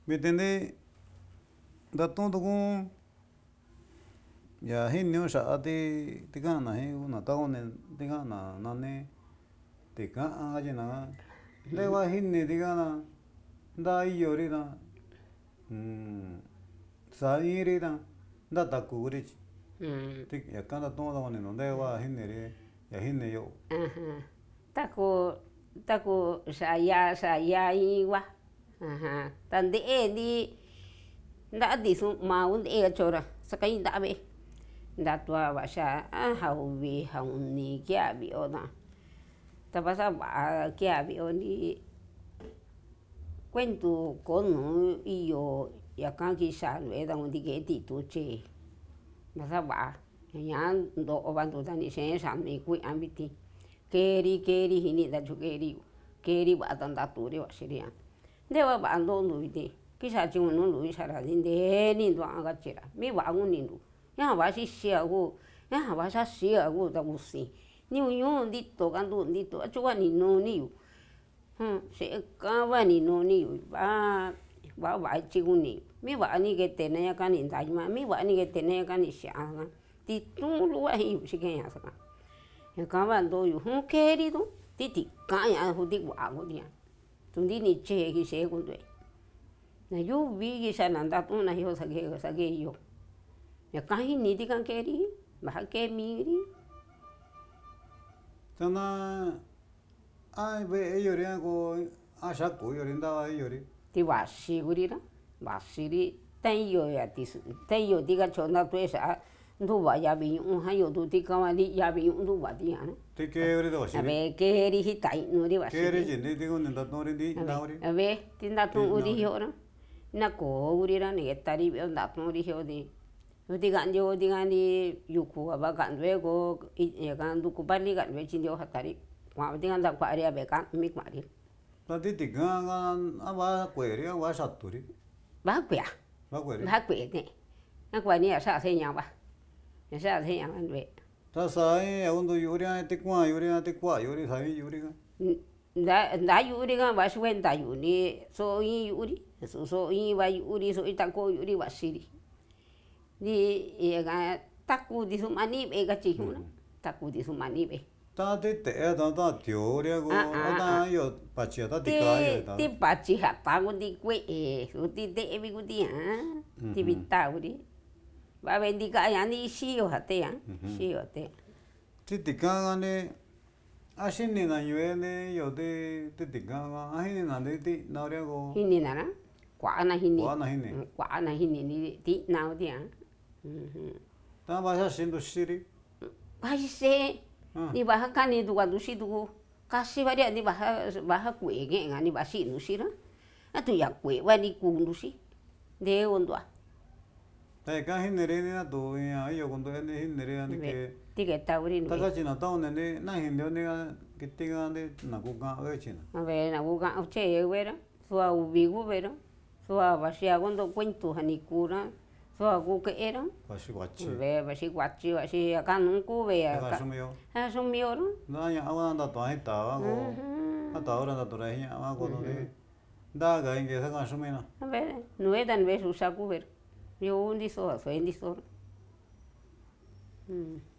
Mitende ndatu'un tukun ña jinio xa'a tika'ana jin na tauné tika'ana nani tika'an kachina ntegua jini tika'ana nda iyori ta saa iinri ta ntata kuri ñaka ndatu'un dama ninu ntegua jiniri ña jini yo'o. taku xaya igua ta nte'eni nta'a tisu ma kuntee kachora sakai nta'a ve'e ntatua vaxia ja uvi ja uni kiavi yo'o ta vasa va'a kiavi yo'o kuentu koo nuu iyo yaka kixantu taku ntike tituchi vasa va'a ñaña ntovantu ta ni xee xani kui'a viti keri jini ntachu keri va'a ta ntaturi vaxiri ntegua va'a ntontu viti kixa chiñu nuntu kixara nteenintua kachira mi va'a kunintu ñaja va'a xixia kuu ñaja va'a xaxia kuu ta kusi niu ñuu ntito kantu ntito a chu'ua ni nuniyu se'e kava ni nuniyu va'a ityi kuniyu mi va'a ni ketena ñaka ni ntayu'a mi va'a ni ketena ñaka ni xia'aka titu'n lua jiyu xikeña saka ñaka va'a ntoyu keritu ti tika ña'a ku ti va'a kuria tu ntini chee kixee kuntue na yuvi kixana ntatuna xio sakeyo ñaka jini tika keri vaja kee miri. Tana a ve'e iyori a ko a xaku iyori ntava iyori. Ti vaxi kurira vaxiri ta iyo tikacho ntatue xa'a ntuva yavi ñu'u ja iyo tu tika vali yavi ñu'u ntuvati ña'ana. Ti keeri ta vaxiri. Ave keeri jita i'nuri vaxiri. Keeri chini ti kuni ntatu'uri ntauri. Ave ti ntatu'uri jiora na koo kurira ni ketari ve'eo ntatu'uri jio ti ka'antiu tikani yuku kava ka'antue koo ñaka ntuku vali ka'antue tyintiu jatari kuaa tika ntakuari a ve'e ka'nu mi kua'ari. Ta ti tika'an ka a va'a kue'eri a va'a xaturi. Va'a kue'a. Va'a kue'eri. Va'a kue'e te'e nakuani ña xa'a señava ña xa'a señava ntue. Ta saa in ña kuntu yu'uri a ti kua'an yuri a ti kua'a yuri saa in yu'uri ka. Nta yu'uri ka vaxi kuenta yu'uni soo in yu'uri soo iva yu'uri so ita koo yu'uri vaxiri taku tisumani ve'e katyijuna taku tisumani ve'e. Ta ti te'e ta tiori a ko a ta iyo patyi ta tika iyo ta. Ti patyi jata ku ti kue'e su ti te'e vi kuti ti vita kuri va'a ve'e ntika ña ni xiyo jate xiyo te. Ti tika'an kani a xinina ñu'eni iyo ti tika'an ka a jinina nti ti'ina kuri a ko. Jininara kua'ana jini. Kua'ana jini. Kua'ana jini ti'ina kutia. Ta va'a xaxi ntuxiri. Vaxi see ni va'a kani tukua ntuxi tuku kasi varia ni va'a kue'e ke'enka ni va'a xi'i ntuxira atu ya kue'e ni kuu ntuxi ntee kontua. Ta ika jiniri natu ña iyo kuntu'eni jiniri a ni kee. Ti keta kuri Ta kachina tauneni na jinio nika kiti ka naku ka'an kachina. Ave naku ka'an chee kuvera sua uvi kuvera sua vaxia konto kuentu ja ni kuura sua ku ke'era. Vaxi kuatyi. Ave vaxi kuatyi vaxi aka nuu kuve Ja xumiora. Na ña'a kua ntatua jin tava ko jatadora ntatura jin ña'a ko ntaga inke saka xumina. Ave nue ta nue xuxa kuvera yo ntiso a sue ntisora.